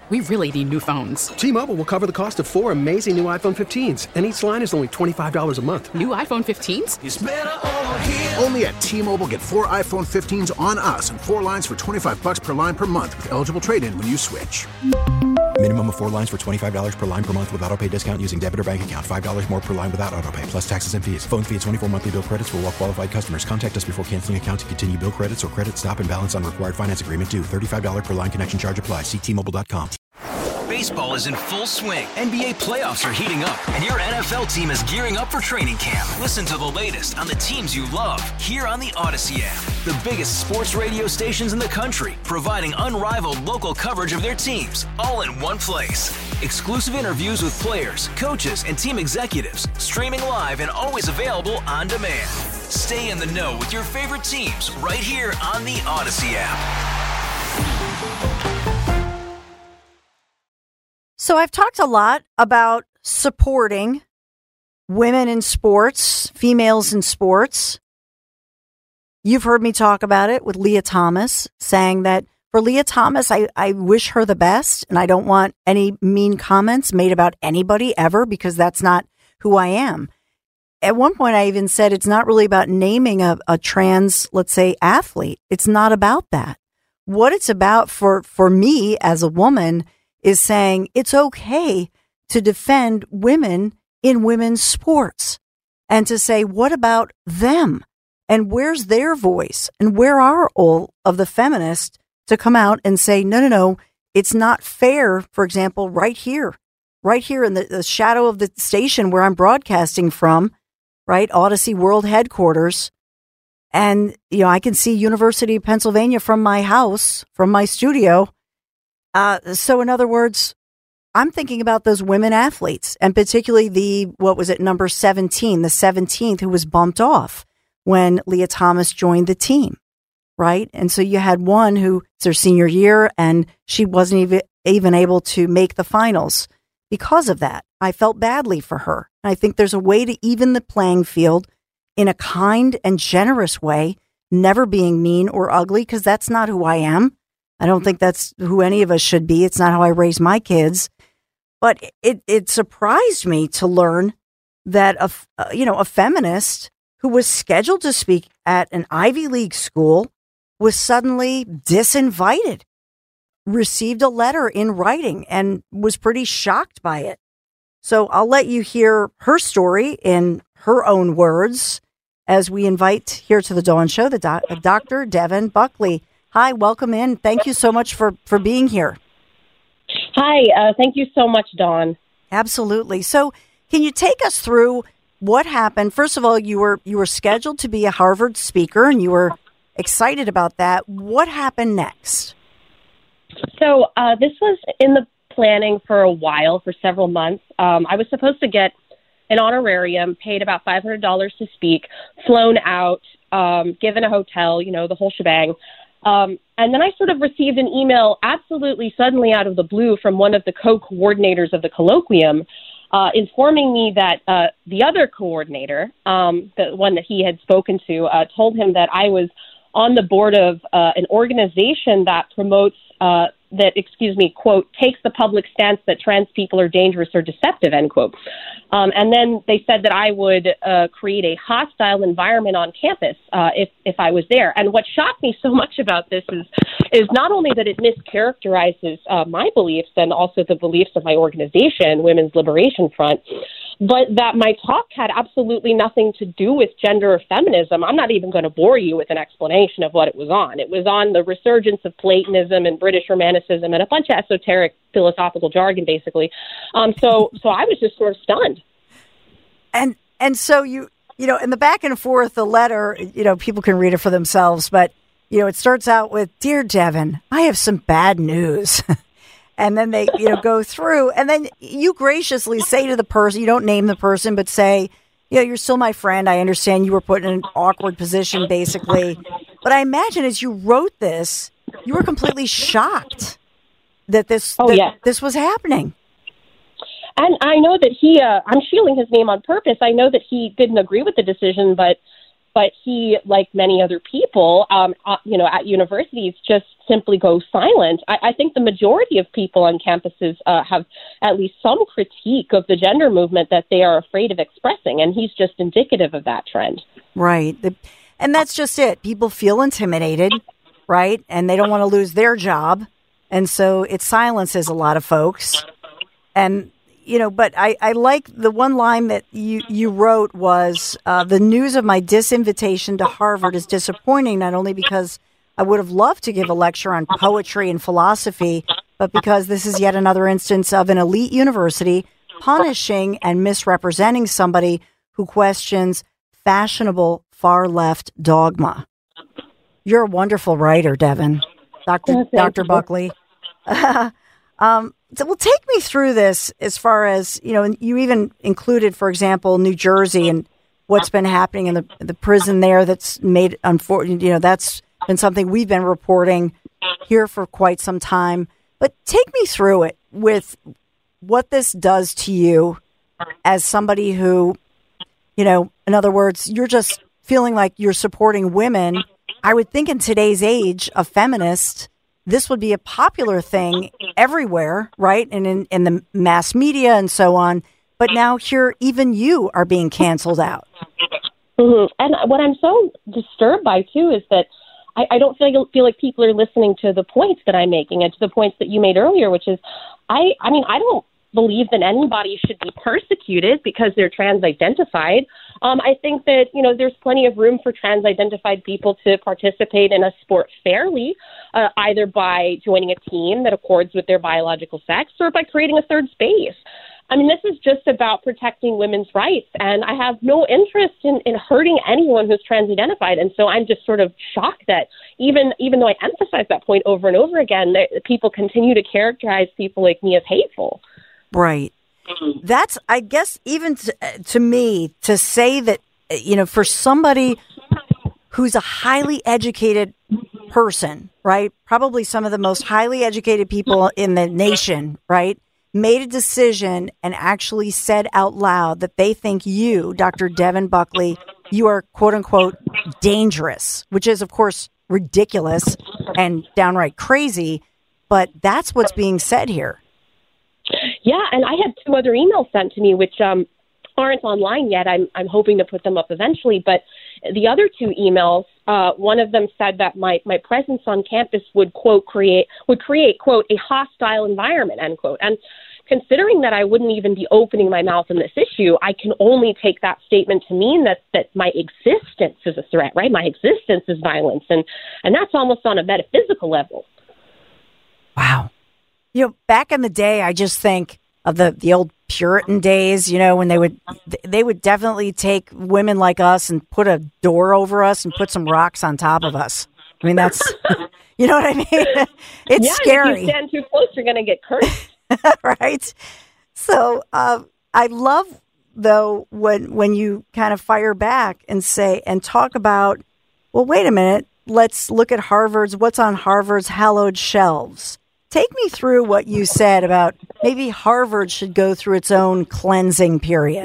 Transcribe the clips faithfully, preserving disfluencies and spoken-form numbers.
We really need new phones. T-Mobile will cover the cost of four amazing new iPhone fifteens, and each line is only twenty-five dollars a month. New iPhone fifteens? It's better over here. Only at T-Mobile, get four iPhone fifteens on us and four lines for twenty-five dollars per line per month with eligible trade-in when you switch. Minimum of four lines for twenty-five dollars per line per month with autopay discount using debit or bank account. five dollars more per line without autopay, plus taxes and fees. Phone fee at twenty-four monthly bill credits for well-qualified customers. Contact us before canceling account to continue bill credits or credit stop and balance on required finance agreement due. thirty-five dollars per line connection charge applies. See T Mobile dot com. Baseball is in full swing. N B A playoffs are heating up, and your N F L team is gearing up for training camp. Listen to the latest on the teams you love here on the Odyssey app. The biggest sports radio stations in the country, providing unrivaled local coverage of their teams, all in one place. Exclusive interviews with players, coaches, and team executives, streaming live and always available on demand. Stay in the know with your favorite teams right here on the Odyssey app. So I've talked a lot about supporting women in sports, females in sports. You've heard me talk about it with Leah Thomas, saying that for Leah Thomas, I, I wish her the best, and I don't want any mean comments made about anybody ever, because that's not who I am. At one point, I even said it's not really about naming a, a trans, let's say, athlete. It's not about that. What it's about for, for me as a woman is saying it's okay to defend women in women's sports and to say, what about them? And where's their voice? And where are all of the feminists to come out and say, no, no, no, it's not fair, for example, right here, right here in the, the shadow of the station where I'm broadcasting from, right? Odyssey World Headquarters. And, you know, I can see University of Pennsylvania from my house, from my studio. Uh, so in other words, I'm thinking about those women athletes, and particularly the, what was it, number seventeen, the seventeenth, who was bumped off when Leah Thomas joined the team, right? And so you had one who, it's her senior year, and she wasn't even, even able to make the finals because of that. I felt badly for her. And I think there's a way to even the playing field in a kind and generous way, never being mean or ugly, because that's not who I am. I don't think that's who any of us should be. It's not how I raise my kids. But it, it surprised me to learn that a, you know, a feminist who was scheduled to speak at an Ivy League school was suddenly disinvited, received a letter in writing, and was pretty shocked by it. So I'll let you hear her story in her own words as we invite here to the Dawn Show, the doc, Doctor Devin Buckley. Hi, welcome in. Thank you so much for, for being here. Hi, uh, thank you so much, Dawn. Absolutely. So can you take us through what happened? First of all, you were you were scheduled to be a Harvard speaker, and you were excited about that. What happened next? So uh, this was in the planning for a while, for several months. Um, I was supposed to get an honorarium, paid about five hundred dollars to speak, flown out, um, given a hotel, you know, the whole shebang. Um, and then I sort of received an email absolutely suddenly out of the blue from one of the co-coordinators of the colloquium, uh, informing me that uh, the other coordinator, um, the one that he had spoken to, uh, told him that I was on the board of uh, an organization that promotes, uh, that, excuse me, quote, takes the public stance that trans people are dangerous or deceptive, end quote. Um, and then they said that I would uh, create a hostile environment on campus uh, if, if I was there. And what shocked me so much about this is, is not only that it mischaracterizes uh, my beliefs and also the beliefs of my organization, Women's Liberation Front, but that my talk had absolutely nothing to do with gender or feminism. I'm not even going to bore you with an explanation of what it was on. It was on the resurgence of Platonism and British Romanticism and a bunch of esoteric philosophical jargon, basically. Um, so, so I was just sort of stunned. And and so you you know, in the back and forth, the letter, you know, people can read it for themselves, but you know, it starts out with, "Dear Devin, I have some bad news." And then they, you know, go through, and then you graciously say to the person, you don't name the person, but say, you know, "You're still my friend. I understand you were put in an awkward position, basically." But I imagine as you wrote this, you were completely shocked that this, oh, that yeah. this was happening. And I know that he, uh, I'm shielding his name on purpose. I know that he didn't agree with the decision, but but he, like many other people, um, uh, you know, at universities, just simply goes silent. I, I think the majority of people on campuses uh, have at least some critique of the gender movement that they are afraid of expressing, and he's just indicative of that trend. Right. The, and that's just it. People feel intimidated, right? And they don't want to lose their job. And so it silences a lot of folks. And, you know, but I, I like the one line that you, you wrote was, uh, the news of my disinvitation to Harvard is disappointing, not only because I would have loved to give a lecture on poetry and philosophy, but because this is yet another instance of an elite university punishing and misrepresenting somebody who questions fashionable far-left dogma. You're a wonderful writer, Devin. Doctor Oh, Doctor you. Buckley. um, so, well, take me through this as far as, you know, you even included, for example, New Jersey and what's been happening in the the prison there that's made, unfortunate, you know, that's been something we've been reporting here for quite some time. But take me through it with what this does to you as somebody who, you know, in other words, you're just feeling like you're supporting women. I would think in today's age of feminists, this would be a popular thing everywhere, right? And in, in the mass media and so on. But now here, even you are being canceled out. Mm-hmm. And what I'm so disturbed by, too, is that I, I don't feel, feel like people are listening to the points that I'm making and to the points that you made earlier, which is, I, I mean, I don't believe that anybody should be persecuted because they're trans-identified. Um, I think that, you know, there's plenty of room for trans-identified people to participate in a sport fairly, uh, either by joining a team that accords with their biological sex or by creating a third space. I mean, this is just about protecting women's rights, and I have no interest in, in hurting anyone who's trans-identified. And so I'm just sort of shocked that even even though I emphasize that point over and over again, that people continue to characterize people like me as hateful. Right. That's, I guess, even to, to me, to say that, you know, for somebody who's a highly educated person, right, probably some of the most highly educated people in the nation, right, made a decision and actually said out loud that they think you, Doctor Devin Buckley, you are, quote unquote, dangerous, which is, of course, ridiculous and downright crazy. But that's what's being said here. Yeah, and I had two other emails sent to me, which um, aren't online yet. I'm I'm hoping to put them up eventually. But the other two emails, uh, one of them said that my, my presence on campus would quote create would create quote a hostile environment, end quote. And considering that I wouldn't even be opening my mouth on this issue, I can only take that statement to mean that that my existence is a threat, right? My existence is violence, and and that's almost on a metaphysical level. Wow. You know, back in the day, I just think of the, the old Puritan days, you know, when they would they would definitely take women like us and put a door over us and put some rocks on top of us. I mean, that's, you know what I mean? It's yeah, scary. If you stand too close, you're going to get cursed. Right? So uh, I love, though, when when you kind of fire back and say and talk about, well, wait a minute, let's look at Harvard's, what's on Harvard's hallowed shelves. Take me through what you said about maybe Harvard should go through its own cleansing period.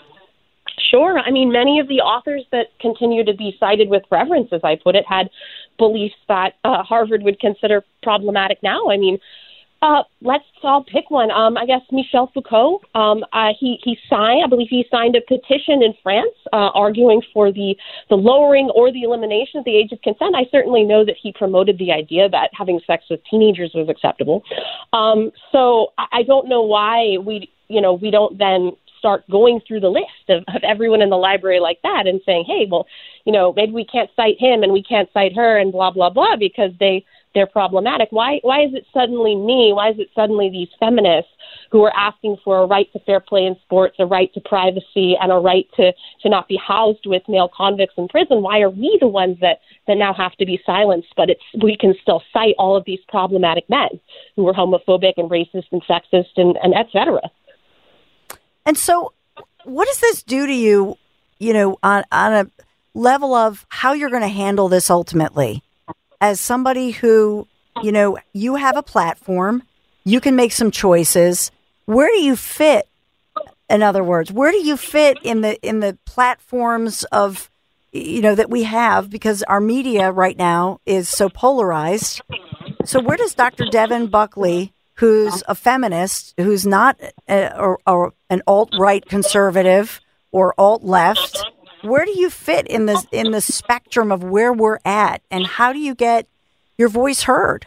Sure. I mean, many of the authors that continue to be cited with reverence, as I put it, had beliefs that uh, Harvard would consider problematic now. I mean, uh, let's all pick one. Um, I guess Michel Foucault, um, uh, he, he signed, I believe he signed a petition in France uh, arguing for the, the lowering or the elimination of the age of consent. I certainly know that he promoted the idea that having sex with teenagers was acceptable. Um, so I, I don't know why we, you know, we don't then start going through the list of, of everyone in the library like that and saying, hey, well, you know, maybe we can't cite him and we can't cite her and blah, blah, blah, because they, they're problematic. Why, why is it suddenly me? Why is it suddenly these feminists who are asking for a right to fair play in sports, a right to privacy, and a right to, to not be housed with male convicts in prison? Why are we the ones that, that now have to be silenced, but it's, we can still cite all of these problematic men who were homophobic and racist and sexist and, and et cetera? And so what does this do to you, you know, on, on a level of how you're going to handle this ultimately? As somebody who, you know, you have a platform, you can make some choices. Where do you fit? In other words, where do you fit in the in the platforms of you know, that we have because our media right now is so polarized. So where does Doctor Devin Buckley, who's a feminist, who's not a, or, or an alt-right conservative or alt-left, where do you fit in the in the spectrum of where we're at, and how do you get your voice heard?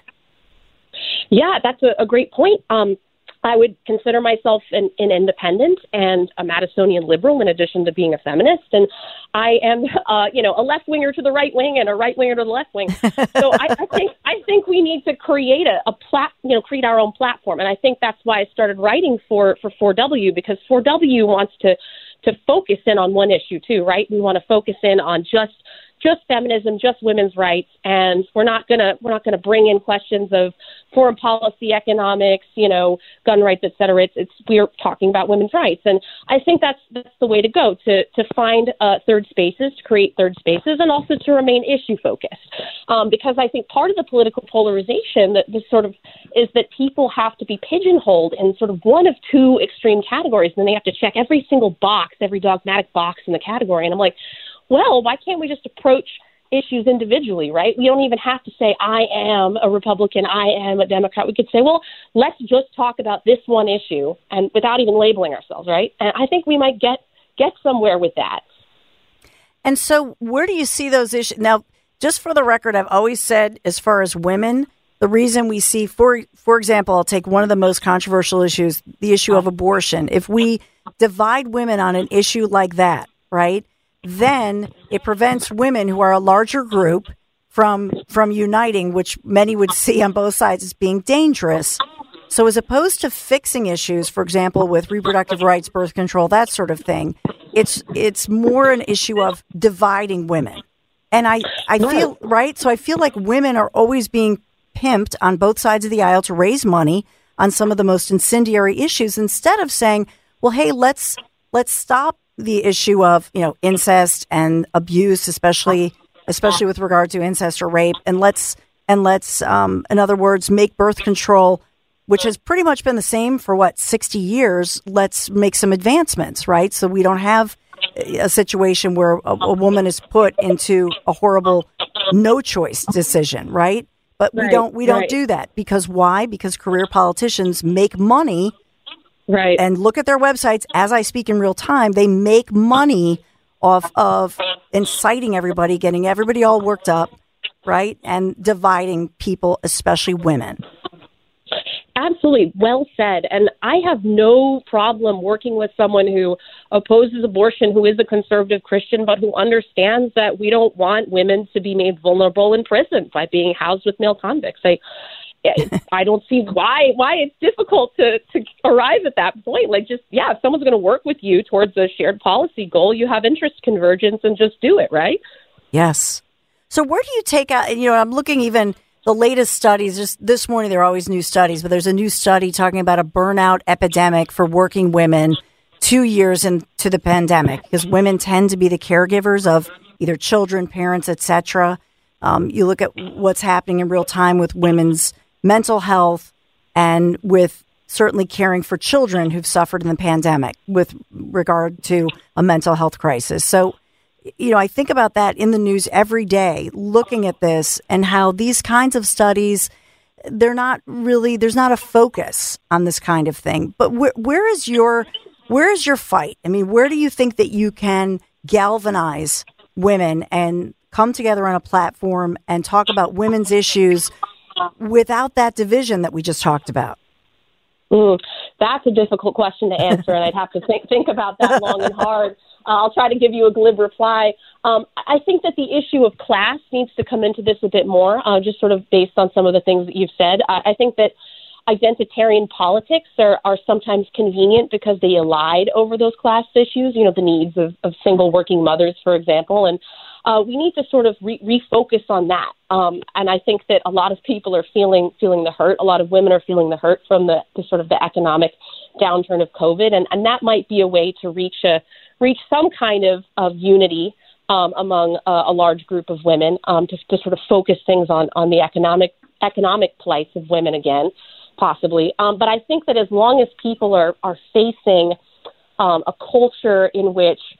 Yeah, that's a, a great point. Um, I would consider myself an, an independent and a Madisonian liberal in addition to being a feminist. And I am, uh, you know, a left winger to the right wing and a right winger to the left wing. So I, I think I think we need to create a, a plat, you know, create our own platform. And I think that's why I started writing for, for four W, because four W wants to, to focus in on one issue too, right? We want to focus in on just just feminism, just women's rights, and we're not gonna we're not gonna bring in questions of foreign policy, economics, you know, gun rights, et cetera. It's, it's we're talking about women's rights, and I think that's that's the way to go to to find uh, third spaces, to create third spaces, and also to remain issue focused. Um, because I think part of the political polarization that this sort of is that people have to be pigeonholed in sort of one of two extreme categories, and then they have to check every single box, every dogmatic box in the category, and I'm like, well, why can't we just approach issues individually, right? We don't even have to say, I am a Republican, I am a Democrat. We could say, well, let's just talk about this one issue, and without even labeling ourselves, right? And I think we might get get somewhere with that. And so where do you see those issues? Now, just for the record, I've always said, as far as women, the reason we see, for for example, I'll take one of the most controversial issues, the issue of abortion. If we divide women on an issue like that, right, then it prevents women who are a larger group from from uniting, which many would see on both sides as being dangerous. So as opposed to fixing issues, for example, with reproductive rights, birth control, that sort of thing, it's it's more an issue of dividing women. And I, I feel, right, so I feel like women are always being pimped on both sides of the aisle to raise money on some of the most incendiary issues, instead of saying, well, hey, let's let's stop the issue of, you know, incest and abuse, especially especially with regard to incest or rape, and let's and let's um, in other words, make birth control, which has pretty much been the same for what sixty years. Let's make some advancements, right? So we don't have a situation where a, a woman is put into a horrible no choice decision, right? But we right, don't we don't right. do that because why? Because career politicians make money. Right. And look at their websites as I speak in real time. They make money off of inciting everybody, getting everybody all worked up, right? And dividing people, especially women. Absolutely. Well said. And I have no problem working with someone who opposes abortion, who is a conservative Christian, but who understands that we don't want women to be made vulnerable in prison by being housed with male convicts. I, I don't see why why it's difficult to, to arrive at that point. Like, just, yeah, if someone's going to work with you towards a shared policy goal, you have interest convergence and just do it, right? Yes. So where do you take out, you know, I'm looking even the latest studies, just this morning, there are always new studies, but there's a new study talking about a burnout epidemic for working women two years into the pandemic, because women tend to be the caregivers of either children, parents, et cetera. Um, you look at what's happening in real time with women's mental health and with certainly caring for children who've suffered in the pandemic with regard to a mental health crisis. So, you know, I think about that in the news every day, looking at this and how these kinds of studies, they're not really, there's not a focus on this kind of thing. But where, where is your, where is your fight? I mean, where do you think that you can galvanize women and come together on a platform and talk about women's issues without that division that we just talked about? Mm, that's a difficult question to answer, and I'd have to think, think about that long and hard. Uh, I'll try to give you a glib reply. Um, I think that the issue of class needs to come into this a bit more, uh, just sort of based on some of the things that you've said. I, I think that identitarian politics are, are sometimes convenient because they elide over those class issues, you know, the needs of, of single working mothers, for example. And uh, we need to sort of re- refocus on that. Um, and I think that a lot of people are feeling feeling the hurt. A lot of women are feeling the hurt from the, the sort of the economic downturn of COVID. And, and that might be a way to reach a reach some kind of, of unity um, among uh, a large group of women um, to, to sort of focus things on, on the economic economic plights of women again, possibly. Um, but I think that as long as people are, are facing um, a culture in which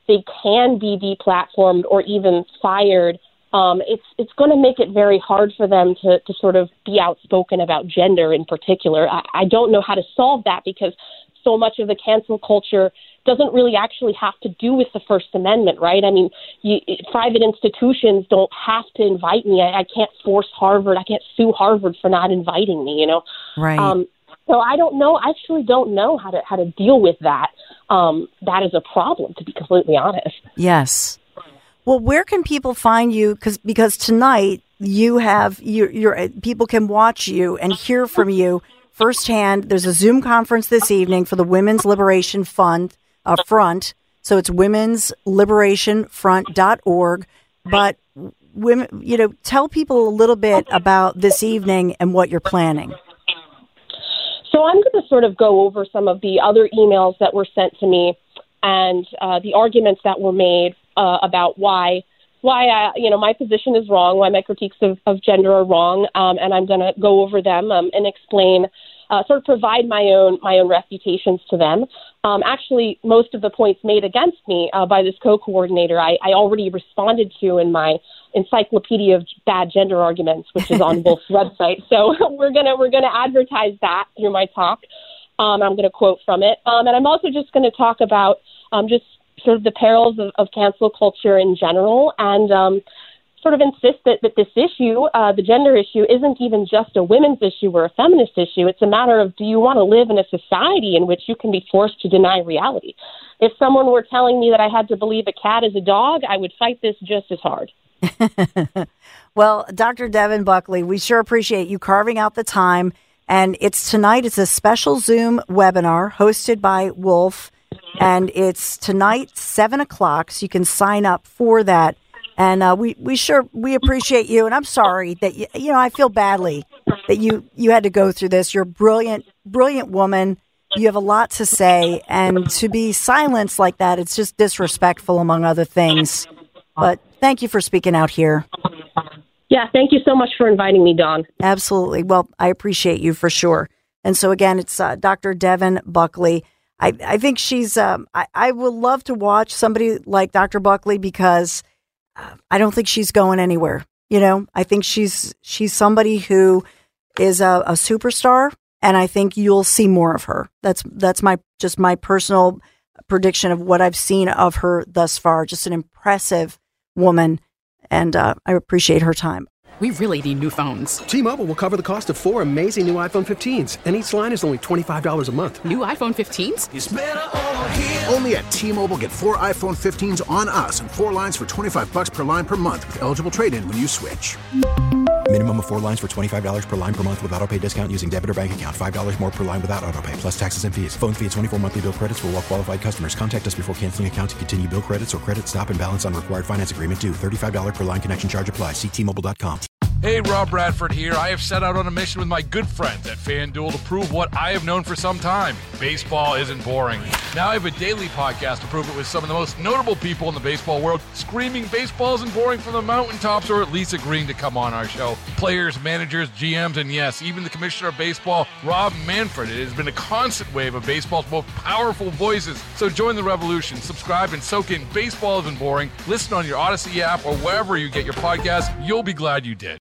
they can be deplatformed or even fired, um, it's it's going to make it very hard for them to, to sort of be outspoken about gender in particular. I, I don't know how to solve that because so much of the cancel culture doesn't really actually have to do with the First Amendment, right? I mean, you, private institutions don't have to invite me. I, I can't force Harvard. I can't sue Harvard for not inviting me, you know? Right. Um, so I don't know. I actually don't know how to how to deal with that. Um, that is a problem, to be completely honest. Yes. Well, where can people find you? Because because tonight you have you your people can watch you and hear from you firsthand. There's a Zoom conference this evening for the Women's Liberation Fund uh, Front. So it's women's liberation front dot org. But women, you know, tell people a little bit about this evening and what you're planning. So I'm going to sort of go over some of the other emails that were sent to me and uh, the arguments that were made uh, about why, why I, you know, my position is wrong, why my critiques of, of gender are wrong, um, and I'm going to go over them um, and explain, uh, sort of provide my own my own refutations to them. Um, actually, most of the points made against me uh, by this co-coordinator, I, I already responded to in my Encyclopedia of Bad Gender Arguments, which is on Wolf's website. So we're gonna we're gonna advertise that through my talk. Um, I'm going to quote from it, um, and I'm also just going to talk about um, just sort of the perils of, of cancel culture in general, and um, sort of insist that, that this issue, uh, the gender issue, isn't even just a women's issue or a feminist issue. It's a matter of, do you want to live in a society in which you can be forced to deny reality? If someone were telling me that I had to believe a cat is a dog, I would fight this just as hard. Well, Doctor Devin Buckley, we sure appreciate you carving out the time. And it's tonight. It's a special Zoom webinar hosted by Wolf. And it's tonight, seven o'clock. So you can sign up for that. And uh, we, we sure we appreciate you. And I'm sorry that, you, you know, I feel badly that you, you had to go through this. You're a brilliant, brilliant woman. You have a lot to say. And to be silenced like that, it's just disrespectful, among other things. But thank you for speaking out here. Yeah, thank you so much for inviting me, Dawn. Absolutely. Well, I appreciate you for sure. And so, again, it's uh, Doctor Devin Buckley. I, I think she's, um, I, I would love to watch somebody like Doctor Buckley because uh, I don't think she's going anywhere. You know, I think she's she's somebody who is a, a superstar, and I think you'll see more of her. That's that's my just my personal prediction of what I've seen of her thus far. Just an impressive woman. And uh, I appreciate her time. We really need new phones. T-Mobile will cover the cost of four amazing new iPhone fifteens, and each line is only twenty-five dollars a month. New iPhone fifteens? It's better over here. Only at T-Mobile, get four iPhone fifteens on us and four lines for twenty-five bucks per line per month with eligible trade-in when you switch. Minimum of four lines for twenty-five dollars per line per month with autopay discount using debit or bank account. five dollars more per line without autopay, plus taxes and fees. Phone fee at twenty-four monthly bill credits for well-qualified customers. Contact us before canceling account to continue bill credits or credit stop and balance on required finance agreement due. thirty-five dollars per line connection charge applies. See T Mobile dot com. Hey, Rob Bradford here. I have set out on a mission with my good friends at FanDuel to prove what I have known for some time. Baseball isn't boring. Now I have a daily podcast to prove it with some of the most notable people in the baseball world, screaming baseball isn't boring from the mountaintops, or at least agreeing to come on our show. Players, managers, G Ms, and yes, even the commissioner of baseball, Rob Manfred. It has been a constant wave of baseball's most powerful voices. So join the revolution. Subscribe and soak in Baseball Isn't Boring. Listen on your Odyssey app or wherever you get your podcasts. You'll be glad you did.